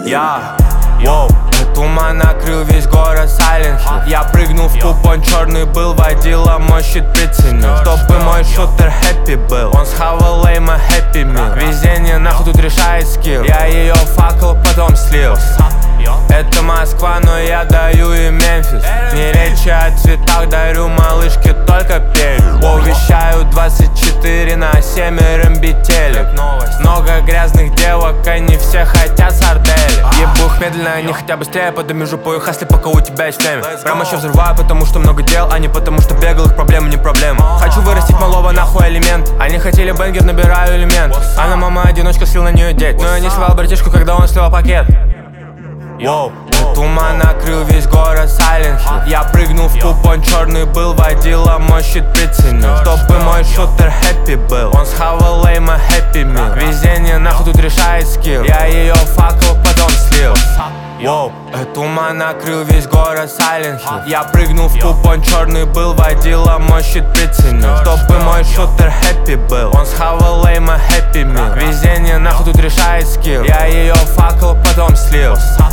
Туман накрыл весь город Silent Hill. Я прыгнул в куб, он черный был, водила мой щит приценил. Чтобы мой шутер хэппи был, он схавал лейма хэппи мил. Везение нахуй тут решает скилл. Я ее факал, потом слил. Это Москва, но я даю и Мемфис. Не речи о цветах, дарю малышке только перья. Вещаю 24/7 РМБ телек. Много грязных девок, они все хотят сардели. Ебу их медленно, они хотят быстрее, подами жопу и хасли, пока у тебя есть время. Прямо еще взрываю, потому что много дел, а не потому что бегал, их проблемы не проблема. Хочу вырастить малого нахуй элемент. Они хотели бенгер, набираю элемент. Она мама одиночка, слил на нее деть. Но я не сливал братишку, когда он сливал пакет. Туман накрыл весь город Silent Hill. Я прыгнул в куб, он черный был, водила мой щит приценил. Чтобы мой шутер хэппи был, он схавал лейма хэппи мил. Везение нахуй тут решает скилл. Я ее факал, потом слил. Туман накрыл весь город Silent Hill. Я прыгнул в куб, он черный был, водила мой щит приценил. Чтобы мой шутер хэппи был, он схавал лейма хэппи мил. Везение нахуй тут решает скилл. Я ее факал, потом слил.